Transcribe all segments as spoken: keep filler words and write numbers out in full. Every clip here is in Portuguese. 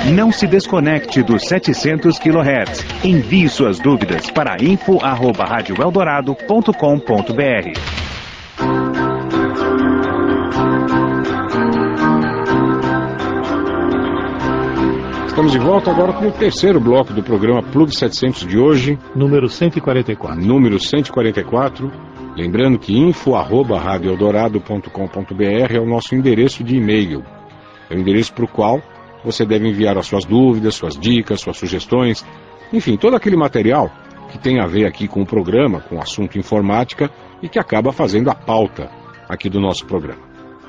Não se desconecte dos setecentos quilohertz. Envie suas dúvidas para info arroba rádio eldorado ponto com ponto br. Estamos de volta agora com o terceiro bloco do programa Plug setecentos de hoje. Número cento e quarenta e quatro. Número cento e quarenta e quatro. Lembrando que info arroba rádio eldorado ponto com ponto br é o nosso endereço de e-mail. É o endereço para o qual você deve enviar as suas dúvidas, suas dicas, suas sugestões, enfim, todo aquele material que tem a ver aqui com o programa, com o assunto informática e que acaba fazendo a pauta aqui do nosso programa.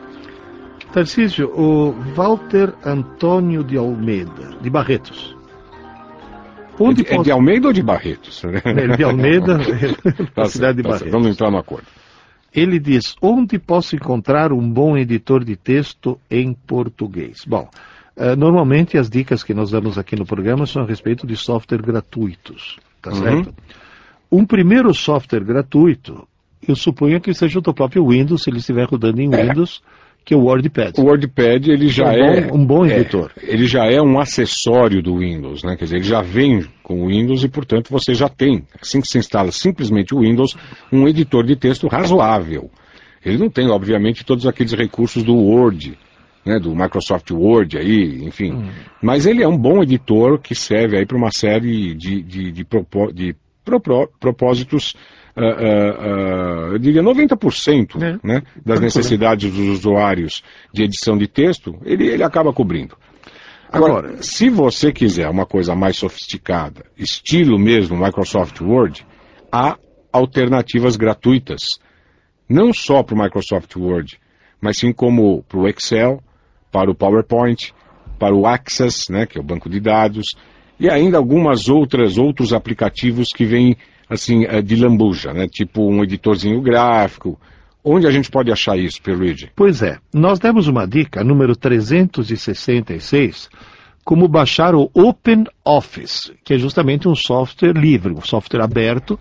Tarcísio, o Walter Antônio de Almeida, de Barretos. Onde é, de, posso... é de Almeida ou de Barretos? É de Almeida, tá na cidade de tá Barretos. Vamos entrar no acordo. Ele diz, onde posso encontrar um bom editor de texto em português? Bom, uh, normalmente as dicas que nós damos aqui no programa são a respeito de software gratuitos, tá uhum. certo? Um primeiro software gratuito, eu suponho que seja o do próprio Windows, se ele estiver rodando em Windows, é. que é o WordPad. O WordPad, ele já é... Um bom, um bom editor. É, ele já é um acessório do Windows, né? Quer dizer, ele já vem com o Windows e, portanto, você já tem, assim que se instala simplesmente o Windows, um editor de texto razoável. Ele não tem, obviamente, todos aqueles recursos do Word, né? Do Microsoft Word aí, enfim. Hum. Mas ele é um bom editor que serve aí para uma série de, de, de, propó de propó propósitos... Uh, uh, uh, eu diria noventa por cento é. né, das necessidades dos usuários de edição de texto, ele, ele acaba cobrindo. Agora, Agora, se você quiser uma coisa mais sofisticada, estilo mesmo Microsoft Word, há alternativas gratuitas, não só para o Microsoft Word, mas sim como para o Excel, para o PowerPoint, para o Access, né, que é o banco de dados, e ainda algumas outras outros aplicativos que vêm assim, de lambuja, né? Tipo um editorzinho gráfico. Onde a gente pode achar isso, Pierluigi? Pois é, nós demos uma dica, número trezentos e sessenta e seis, como baixar o OpenOffice, que é justamente um software livre, um software aberto.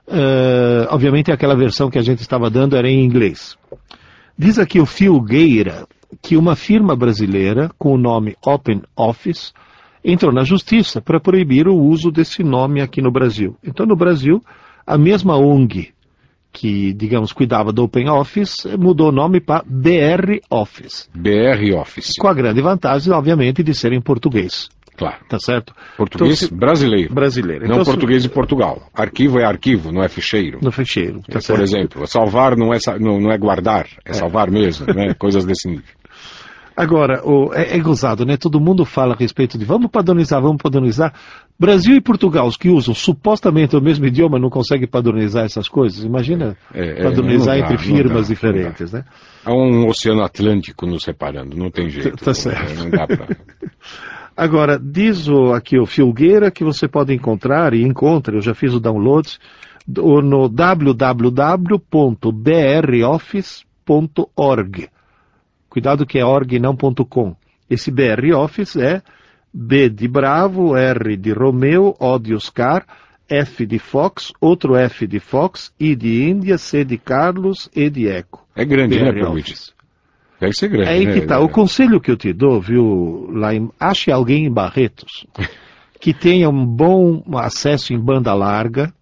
Uh, obviamente aquela versão que a gente estava dando era em inglês. Diz aqui o Filgueira que uma firma brasileira com o nome OpenOffice entrou na justiça para proibir o uso desse nome aqui no Brasil. Então, no Brasil, a mesma O N G que, digamos, cuidava do OpenOffice, mudou o nome para B R Office. B R Office. Com a grande vantagem, obviamente, de ser em português. Claro. Tá certo? Português então, brasileiro. Brasileiro. Não então, português se... de Portugal. Arquivo é arquivo, não é ficheiro. No ficheiro. Tá é, certo. Por exemplo, salvar não é, não, não é guardar, é, é salvar mesmo, né? Coisas desse nível. Agora, o, é, é gozado, né? Todo mundo fala a respeito de vamos padronizar, vamos padronizar. Brasil e Portugal, os que usam supostamente o mesmo idioma, não conseguem padronizar essas coisas. Imagina é, padronizar é, dá, entre firmas dá, diferentes, né? Há um oceano Atlântico nos separando, não tem jeito. Tá certo. Não dá pra... Agora, diz o, aqui o Filgueira que você pode encontrar, e encontra, eu já fiz o download, do, no w w w ponto b r office ponto org. Cuidado que é org não ponto com. Esse B R Office é B de Bravo, R de Romeu, O de Oscar, F de Fox, outro F de Fox, I de Índia, C de Carlos, E de Eco. É grande, B R né, Office. Deve ser grande, é aí né? que tá. O conselho que eu te dou, viu, lá em, ache alguém em Barretos que tenha um bom acesso em banda larga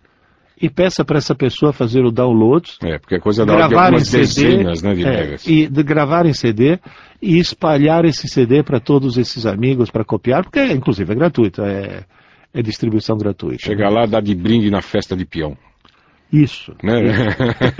e peça para essa pessoa fazer o download. É, porque é coisa da de algumas dezenas, né, de é, megas. E de gravar em C D e espalhar esse C D para todos esses amigos para copiar, porque inclusive é gratuito, é, é distribuição gratuita. Chegar lá, dar de brinde na festa de peão. Isso. Né?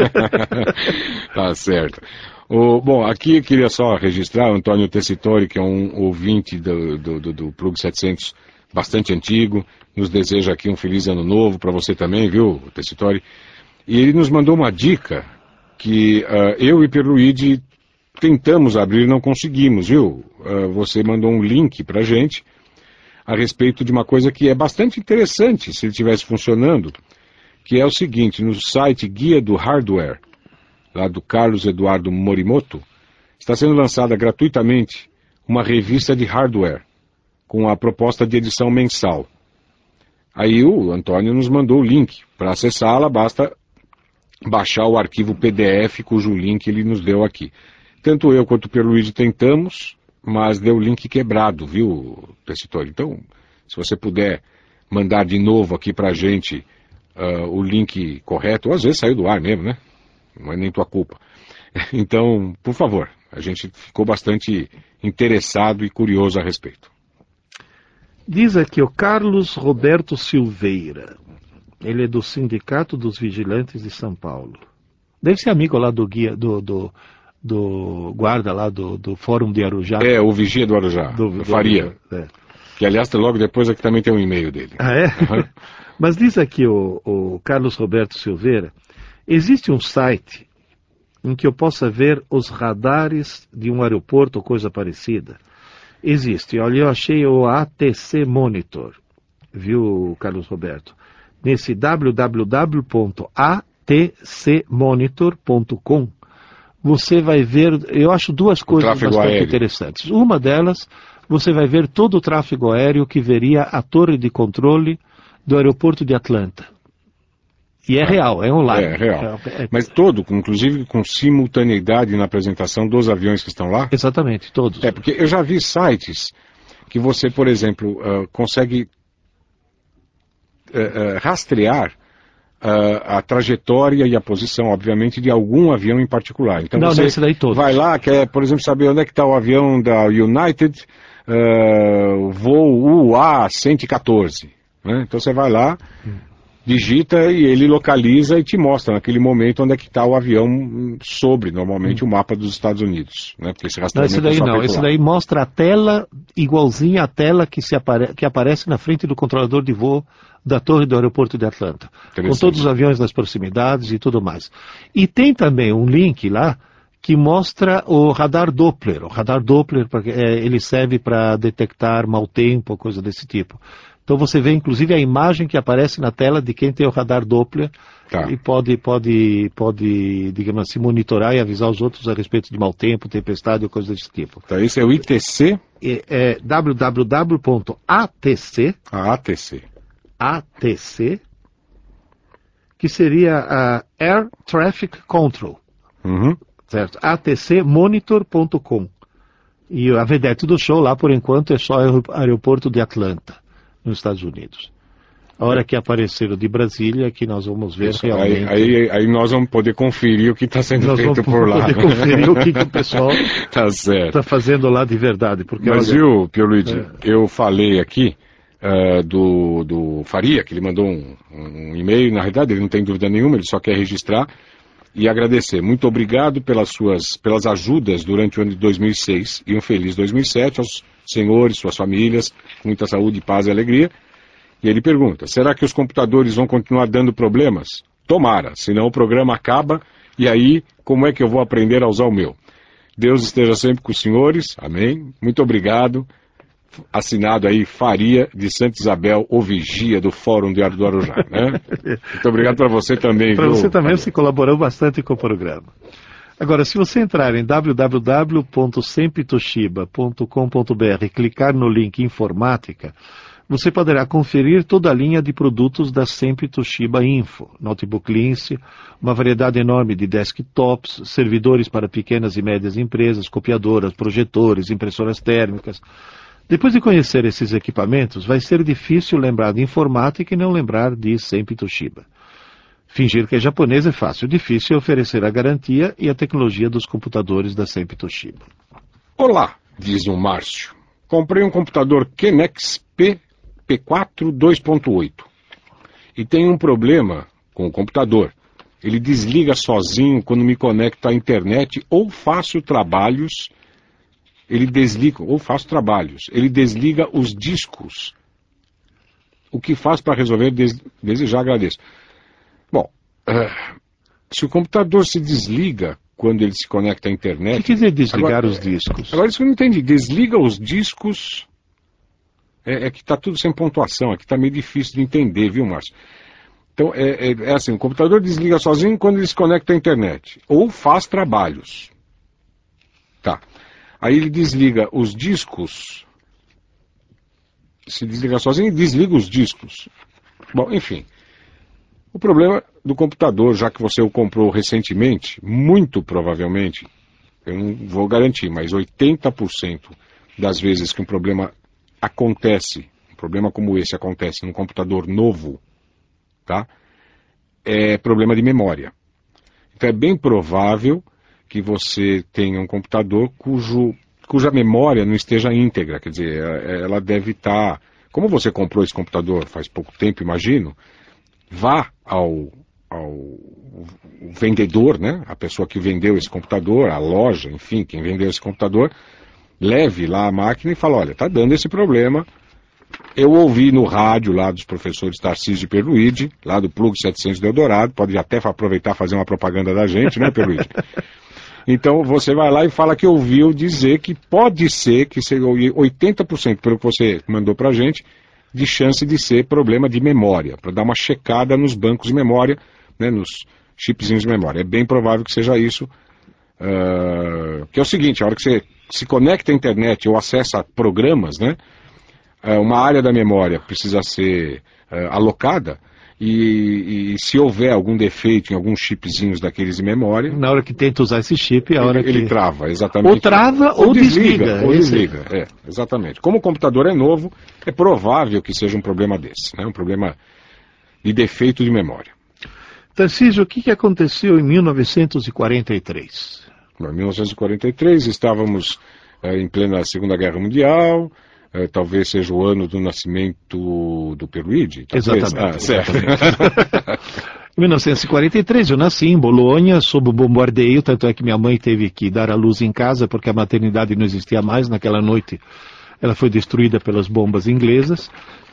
Tá certo. O, bom, aqui eu queria só registrar o Antônio Tessitori, que é um ouvinte do, do, do, do Plug setecentos bastante antigo, nos deseja aqui um feliz ano novo para você também, viu, Tessitori? E ele nos mandou uma dica que uh, eu e Pierluigi tentamos abrir e não conseguimos, viu? Uh, você mandou um link para a gente a respeito de uma coisa que é bastante interessante se ele estivesse funcionando, que é o seguinte: no site Guia do Hardware, lá do Carlos Eduardo Morimoto, está sendo lançada gratuitamente uma revista de hardware com a proposta de edição mensal. Aí o Antônio nos mandou o link. Para acessá-la, basta baixar o arquivo P D F, cujo link ele nos deu aqui. Tanto eu quanto o Pierluigi tentamos, mas deu o link quebrado, viu, Tessitori? Então, se você puder mandar de novo aqui pra gente uh, o link correto, ou às vezes saiu do ar mesmo, né? Não é nem tua culpa. Então, por favor, a gente ficou bastante interessado e curioso a respeito. Diz aqui o Carlos Roberto Silveira. Ele é do Sindicato dos Vigilantes de São Paulo. Deve ser amigo lá do guia, do, do, do guarda lá do, do Fórum de Arujá. É, o Vigia do Arujá, do, do Faria. Arujá, é. Que, aliás, logo depois aqui também tem um e-mail dele. Ah, é? Uhum. Mas diz aqui o, o Carlos Roberto Silveira, existe um site em que eu possa ver os radares de um aeroporto ou coisa parecida? Existe. Olha, eu achei o A T C Monitor, viu, Carlos Roberto? Nesse w w w ponto a t c monitor ponto com, você vai ver, eu acho duas coisas bastante aéreo. interessantes. Uma delas, você vai ver todo o tráfego aéreo que veria a torre de controle do aeroporto de Atlanta. E é, é real, é online. É real. É, é... Mas todo, inclusive com simultaneidade na apresentação dos aviões que estão lá? Exatamente, todos. É, porque eu já vi sites que você, por exemplo, uh, consegue uh, uh, rastrear uh, a trajetória e a posição, obviamente, de algum avião em particular. Então não, você nesse daí todos. vai lá, quer, por exemplo, saber onde é que está o avião da United, uh, voo U A cento e quatorze. Né? Então você vai lá... Hum. digita e ele localiza e te mostra naquele momento onde é que está o avião sobre, normalmente, hum. o mapa dos Estados Unidos. Né? Porque esse não, esse daí é não, esse daí mostra a tela igualzinha à tela que, se apare... que aparece na frente do controlador de voo da torre do aeroporto de Atlanta. Com todos os aviões nas proximidades e tudo mais. E tem também um link lá que mostra o radar Doppler. O radar Doppler, é, ele serve para detectar mau tempo, coisa desse tipo. Então você vê, inclusive, a imagem que aparece na tela de quem tem o radar Doppler tá. e pode, pode, pode, digamos assim, monitorar e avisar os outros a respeito de mau tempo, tempestade ou coisa desse tipo. Então esse é o I T C? É, é w w w ponto a t c. A ATC. A T C, que seria a Air Traffic Control. Uhum. Certo? A T C monitor ponto com. E a vedete do show lá, por enquanto, é só o aeroporto de Atlanta, nos Estados Unidos. A hora que aparecer o de Brasília, que nós vamos ver Isso, realmente... Aí, aí, aí nós vamos poder conferir o que está sendo nós feito por lá. Nós vamos poder conferir o que, que o pessoal está tá fazendo lá de verdade. Porque, Mas olha, viu, Pierluigi, é... eu falei aqui uh, do, do Faria, que ele mandou um, um e-mail, na realidade ele não tem dúvida nenhuma, ele só quer registrar e agradecer. Muito obrigado pelas suas pelas ajudas durante o ano de dois mil e seis e um feliz dois mil e sete aos senhores, suas famílias, com muita saúde, paz e alegria. E ele pergunta, será que os computadores vão continuar dando problemas? Tomara, senão o programa acaba, e aí, como é que eu vou aprender a usar o meu? Deus esteja sempre com os senhores, amém. Muito obrigado. Assinado aí, Faria de Santa Isabel, o vigia do Fórum de Arujá, né? Muito obrigado para você também. Para você também, você colaborou bastante com o programa. Agora, se você entrar em w w w ponto sempre toshiba ponto com ponto b r e clicar no link Informática, você poderá conferir toda a linha de produtos da Sempre Toshiba Info, notebook Lince, uma variedade enorme de desktops, servidores para pequenas e médias empresas, copiadoras, projetores, impressoras térmicas. Depois de conhecer esses equipamentos, vai ser difícil lembrar de informática e não lembrar de Sempre Toshiba. Fingir que é japonês é fácil, difícil é oferecer a garantia e a tecnologia dos computadores da Sempre Toshiba. Olá, diz o Márcio. Comprei um computador Kenex P P quatro dois ponto oito e tem um problema com o computador. Ele desliga sozinho quando me conecto à internet ou faço trabalhos. Ele desliga, ou faço trabalhos. Ele desliga os discos. O que faz para resolver? Des, desejar, agradeço. Bom, uh, se o computador se desliga quando ele se conecta à internet... O que quer dizer desligar agora, os discos? Agora, isso que eu não entendi. Desliga os discos... É, é que está tudo sem pontuação. Aqui está meio difícil de entender, viu, Márcio? Então, é, é, é assim, o computador desliga sozinho quando ele se conecta à internet. Ou faz trabalhos. Tá. Aí ele desliga os discos... Se desliga sozinho e desliga os discos. Bom, enfim... O problema do computador, já que você o comprou recentemente, muito provavelmente, eu não vou garantir, mas oitenta por cento das vezes que um problema acontece, um problema como esse acontece num computador novo, tá? É problema de memória. Então é bem provável que você tenha um computador cujo, cuja memória não esteja íntegra, quer dizer, ela deve estar... Como você comprou esse computador faz pouco tempo, imagino, vá ao, ao vendedor, né, a pessoa que vendeu esse computador, a loja, enfim, quem vendeu esse computador, leve lá a máquina e fala, olha, está dando esse problema. Eu ouvi no rádio lá dos professores Tarcísio e Perluigi, lá do Plug setecentos do Eldorado, pode até aproveitar e fazer uma propaganda da gente, né, Perluigi? Então você vai lá e fala que ouviu dizer que pode ser, que seja oitenta por cento, pelo que você mandou pra gente, de chance de ser problema de memória, para dar uma checada nos bancos de memória, né, nos chipzinhos de memória. É bem provável que seja isso, uh, que é o seguinte, a hora que você se conecta à internet ou acessa programas, né, uma área da memória precisa ser uh, alocada e, e se houver algum defeito em alguns chipzinhos daqueles de memória... Na hora que tenta usar esse chip, é a hora ele, que... Ele trava, exatamente. Ou trava ou, ou desliga. desliga. Ou esse... desliga, é, exatamente. Como o computador é novo, é provável que seja um problema desse, né? Um problema de defeito de memória. Tarcísio, o que, que aconteceu em mil novecentos e quarenta e três? Em mil novecentos e quarenta e três estávamos uh, em plena Segunda Guerra Mundial... Uh, talvez seja o ano do nascimento do Perluigi. Exatamente. Ah, certo. Em mil novecentos e quarenta e três eu nasci em Bolonha, sob o bombardeio, tanto é que minha mãe teve que dar à luz em casa, porque a maternidade não existia mais naquela noite. Ela foi destruída pelas bombas inglesas.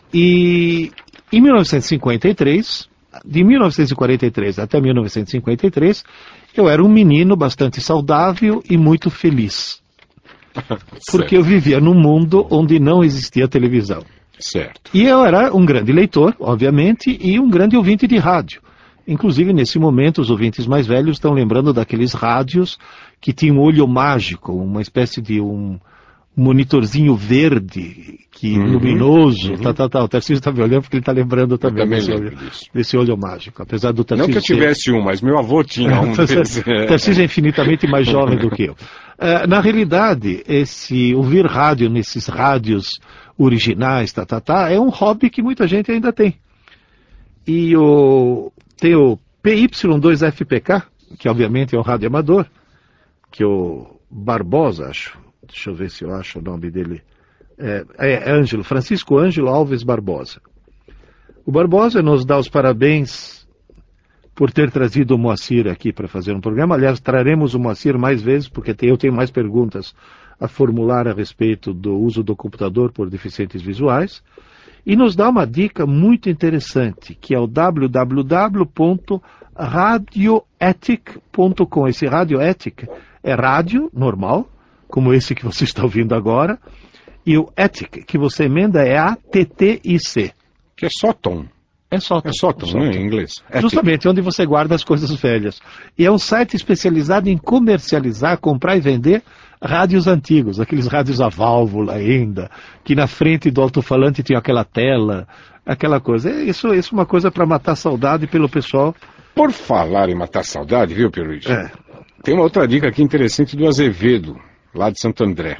E em mil novecentos e cinquenta e três, de mil novecentos e quarenta e três até mil novecentos e cinquenta e três, eu era um menino bastante saudável e muito feliz. Porque eu vivia num mundo onde não existia televisão. Certo. E eu era um grande leitor, obviamente, e um grande ouvinte de rádio. Inclusive, nesse momento, os ouvintes mais velhos estão lembrando daqueles rádios que tinham um olho mágico, uma espécie de um monitorzinho verde, que uhum, luminoso, uhum. Tal, tal, tal. O Tarcísio está me olhando porque ele está lembrando também, também desse, olho, desse olho mágico. Apesar do Tarcísio Não que eu tivesse ser... um, mas meu avô tinha um. O Tarcísio é infinitamente mais jovem do que eu. Uh, na realidade, esse ouvir rádio nesses rádios originais, tá, tá, tá, é um hobby que muita gente ainda tem. E o, tem o P Y dois F P K, que obviamente é um rádio amador, que o Barbosa, acho, deixa eu ver se eu acho o nome dele, é, é Ângelo, Francisco Ângelo Alves Barbosa. O Barbosa nos dá os parabéns por ter trazido o Moacir aqui para fazer um programa. Aliás, traremos o Moacir mais vezes, porque eu tenho mais perguntas a formular a respeito do uso do computador por deficientes visuais. E nos dá uma dica muito interessante, que é o w w w ponto radioethic ponto com. Esse Radioethic é rádio normal, como esse que você está ouvindo agora, e o Ethic, que você emenda, é A T T I C. Que é só tom. É só é só tom, né, em inglês. Justamente, onde você guarda as coisas velhas. E é um site especializado em comercializar, comprar e vender rádios antigos, aqueles rádios a válvula ainda, que na frente do alto-falante tinha aquela tela, aquela coisa. Isso, isso é uma coisa para matar saudade pelo pessoal. Por falar em matar saudade, viu, Perluigi? É. Tem uma outra dica aqui interessante do Azevedo, lá de Santo André.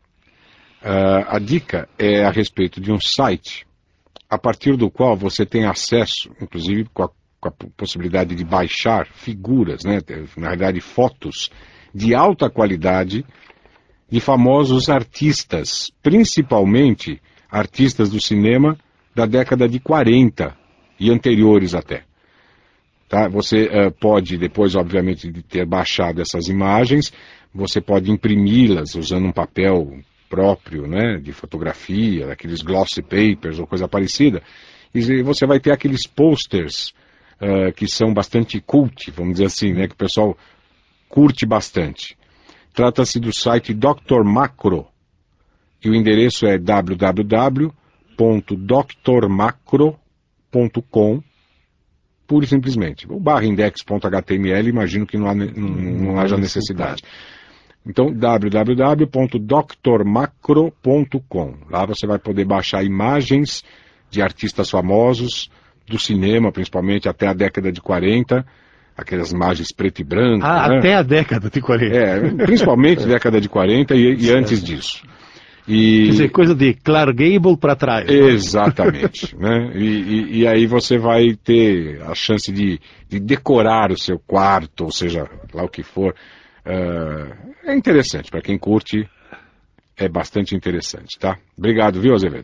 Uh, a dica é a respeito de um site a partir do qual você tem acesso, inclusive com a, com a possibilidade de baixar figuras, né, na verdade fotos, de alta qualidade de famosos artistas, principalmente artistas do cinema da década de quarenta e anteriores até. Tá? Você uh, pode, depois obviamente de ter baixado essas imagens, você pode imprimi-las usando um papel próprio, né, de fotografia, daqueles glossy papers ou coisa parecida, e você vai ter aqueles posters uh, que são bastante cult, vamos dizer assim, né, que o pessoal curte bastante. Trata-se do site doutor Macro, e o endereço é w w w ponto doutor macro ponto com, pura e simplesmente. O barra index ponto h t m l, imagino que não, há, não, não haja necessidade. Então, w w w ponto doutor macro ponto com. Lá você vai poder baixar imagens de artistas famosos, do cinema, principalmente até a década de quarenta, aquelas imagens preto e branco. Ah, né? Até a década de quarenta. É, principalmente década de quarenta e, e antes disso. E... Quer dizer, coisa de Clark Gable para trás. Exatamente. Né? E, e, e aí você vai ter a chance de, de decorar o seu quarto, ou seja, lá o que for. Uh, é interessante, para quem curte, é bastante interessante, tá? Obrigado, viu, Azevedo?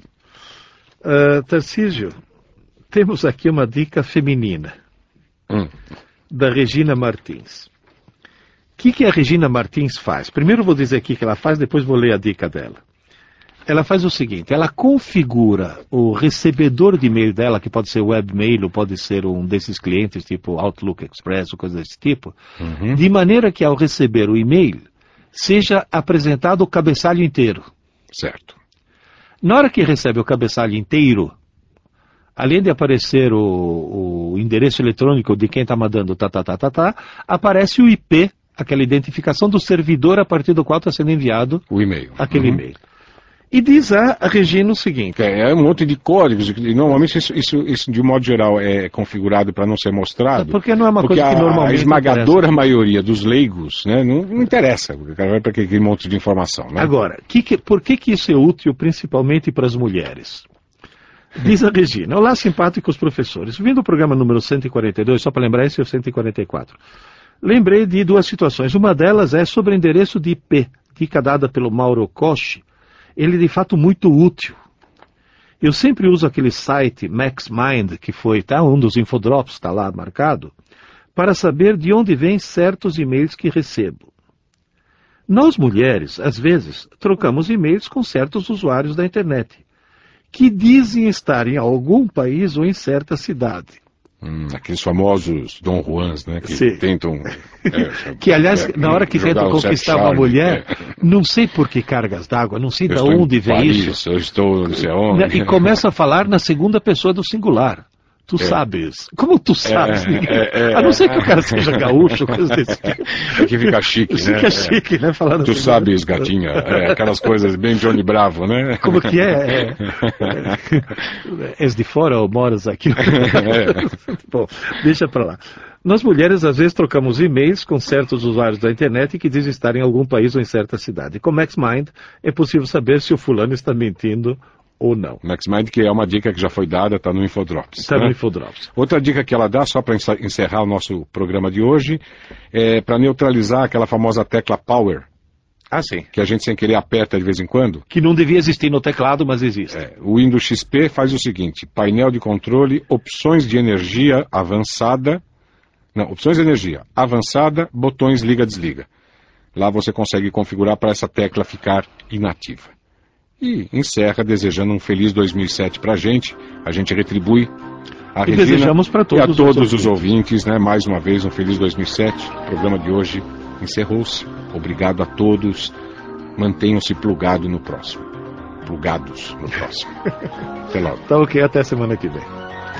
Uh, Tarcísio, temos aqui uma dica feminina, hum. da Regina Martins. O que, que a Regina Martins faz? Primeiro eu vou dizer aqui que ela faz, depois vou ler a dica dela. Ela faz o seguinte, ela configura o recebedor de e-mail dela, que pode ser webmail ou pode ser um desses clientes, tipo Outlook Express ou coisa desse tipo, uhum. de maneira que ao receber o e-mail, seja apresentado o cabeçalho inteiro. Certo. Na hora que recebe o cabeçalho inteiro, além de aparecer o, o endereço eletrônico de quem está mandando tá, tá, tá, tá, tá, aparece o I P, aquela identificação do servidor a partir do qual está sendo enviado o e-mail. Aquele uhum. e-mail. E diz a Regina o seguinte... É, é um monte de códigos, e normalmente isso, isso, isso de um modo geral é configurado para não ser mostrado. Porque não é uma porque coisa que a, normalmente a esmagadora interessa. maioria dos leigos, né, não, não interessa, o cara vai para aquele monte de informação. Né? Agora, que que, por que, que isso é útil principalmente para as mulheres? Diz a Regina, olá simpáticos professores, vindo o programa número cento e quarenta e dois, só para lembrar, esse é o cento e quarenta e quatro. Lembrei de duas situações, uma delas é sobre endereço de I P, dica dada pelo Mauro Koch. Ele é de fato muito útil. Eu sempre uso aquele site MaxMind, que foi tá, um dos infodrops, está lá marcado, para saber de onde vêm certos e-mails que recebo. Nós mulheres, às vezes, trocamos e-mails com certos usuários da internet, que dizem estar em algum país ou em certa cidade. Hum, aqueles famosos Dom Juans, né, que Sim. tentam... É, que, aliás, é, na hora que tentam conquistar uma mulher, é. não sei por que cargas d'água, não sei eu de onde vem Paris, isso. Eu estou não sei onde. E começa a falar na segunda pessoa do singular. Tu é. sabes. Como tu sabes? É, é, é, a não ser que o cara seja gaúcho, coisa desse tipo. É que fica chique, fica né? Fica chique, né? Falando tu sabes, gatinha. É, aquelas coisas bem Johnny Bravo, né? Como que é? é, é és de fora ou moras aqui? É. Bom, deixa pra lá. Nós mulheres às vezes trocamos e-mails com certos usuários da internet que dizem estar em algum país ou em certa cidade. Com MaxMind é possível saber se o fulano está mentindo ou não. MaxMind, que é uma dica que já foi dada, está no Infodrops. Está né? no Infodrops. Outra dica que ela dá, só para encerrar o nosso programa de hoje, é para neutralizar aquela famosa tecla Power. Ah, sim. Que a gente sem querer aperta de vez em quando. Que não devia existir no teclado, mas existe. É, o Windows X P faz o seguinte, painel de controle, opções de energia avançada, não, opções de energia avançada, botões liga-desliga. Lá você consegue configurar para essa tecla ficar inativa. E encerra desejando um feliz dois mil e sete para a gente. A gente retribui a e Regina desejamos para todos e a todos os os ouvintes, né? Mais uma vez um feliz dois mil e sete. O programa de hoje encerrou-se. Obrigado a todos. Mantenham-se plugados no próximo. Plugados no próximo. Até logo. Tá ok, até semana que vem.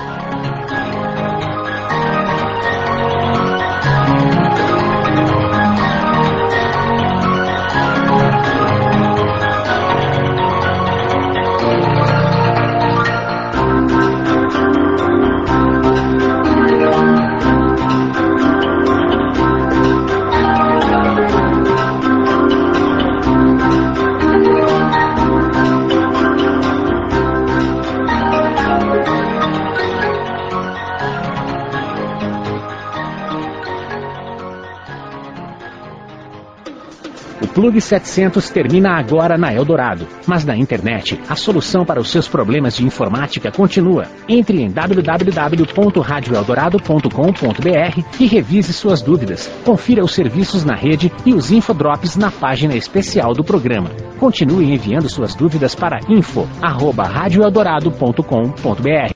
O Plug setecentos termina agora na Eldorado, mas na internet a solução para os seus problemas de informática continua. Entre em w w w ponto radio eldorado ponto com ponto b r e revise suas dúvidas. Confira os serviços na rede e os infodrops na página especial do programa. Continue enviando suas dúvidas para info arroba radio eldorado ponto com ponto b r.